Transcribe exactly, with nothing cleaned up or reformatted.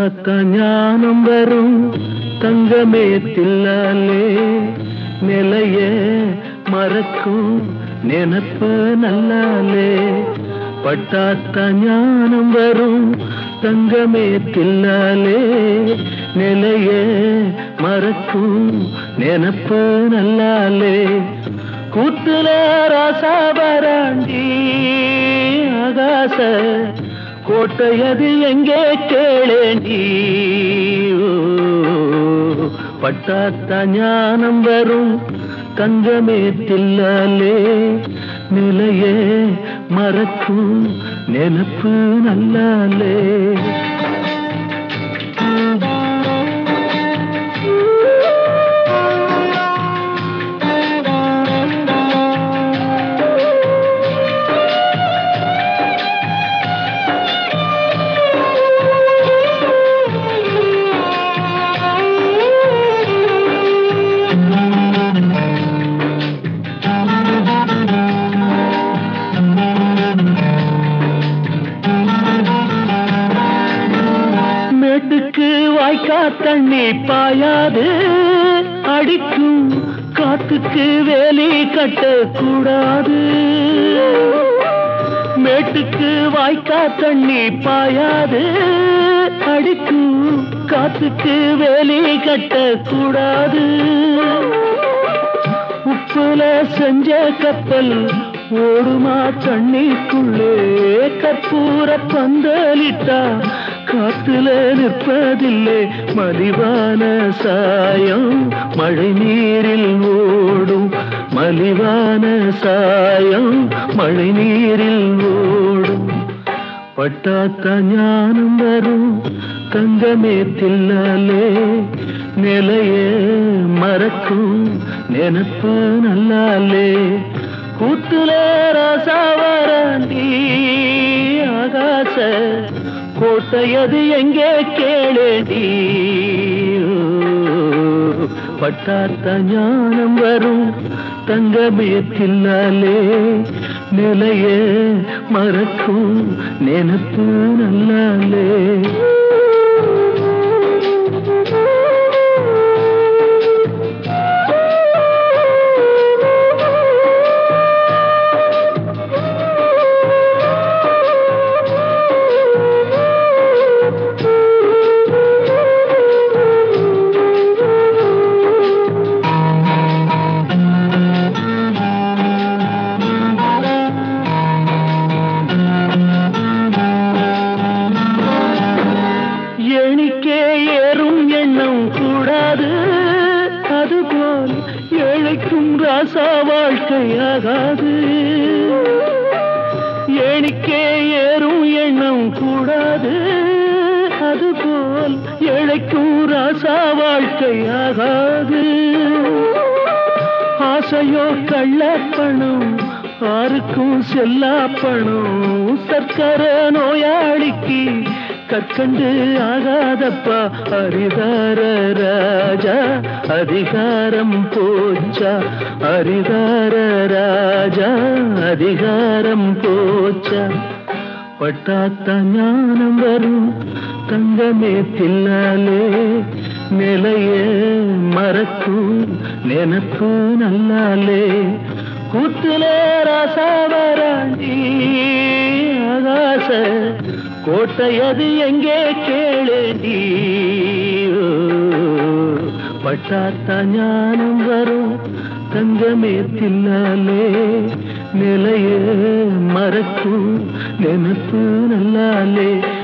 பட்டாத்த ஞானம் வரும் தங்கமே தில்லாலே நிலைய மறக்கும் நினப்பு நல்லாலே பட்டாத்த ஞானம் வரும் தங்கமே தில்லாலே நிலைய மறக்கும் நினப்பு நல்லாலே கூத்துல ராசாபராண்டி ஆகாச கோட்டையது எங்கே கேளேண்டி பட்டாத்த ஞானம் வரும் தங்கமே தில்லாலே நிலையே மறக்கும் நினப்பு நல்லாலே வாய்க்கா தண்ணி பாயாது அடிக்கும் காத்துக்கு வேலி கட்டக்கூடாது மேட்டுக்கு வாய்க்கா தண்ணி பாயாது அடிக்கும் காத்துக்கு வேலி கட்டக்கூடாது உப்புல செஞ்ச கப்பல் ஓடுமா தண்ணிக்குள்ளே கற்பூர பந்தலிட்டா காத்துல நிற்பதில்லை மலிவான சாயம் மழை நீரில் ஓடும் மலிவான சாயம் மழை நீரில் ஓடும் பட்டாத்த ஞானம் வரும் தங்கமே தில்லாலே நிலையே மறக்கும் நினப்பு நல்லாலே கூத்துல ராசாவராண்டி ஆகாச கோட்டையது எங்கே கேளேண்டி பட்டாத்த ஞானம் வரும் தங்கமே தில்லாலே நிலையே மறக்கும் நினப்பு நல்லாலே அதுபோல் ஏழைக்கும் ராசா வாழ்க்கையாகாது ஏணிக்கே ஏறும் எண்ணம் கூடாது அதுபோல் ஏழைக்கும் ராசா வாழ்க்கையாகாது ஆசையோ கள்ளப்பணம் ஆருக்கும் செல்லாப்பணம் சர்க்கர நோயாளிக்கு கற்கண்டு ஆகாதப்பா அரிதார ராஜா அதிகாரம் போச்சா அரிதார ராஜா அதிகாரம் போச்சா பட்டாத்த ஞானம் வரும் தங்கமே தில்லாலே நிலையே மறக்கும் நினப்பு நல்லாலே கூத்துல ராசாவராண்டி ஆகாச கோட்டையது எங்கே கேளேண்டி பட்டாத்த ஞானம் வரும் தங்கமே தில்லாலே நிலையே மறக்கும் நினப்பு நல்லாலே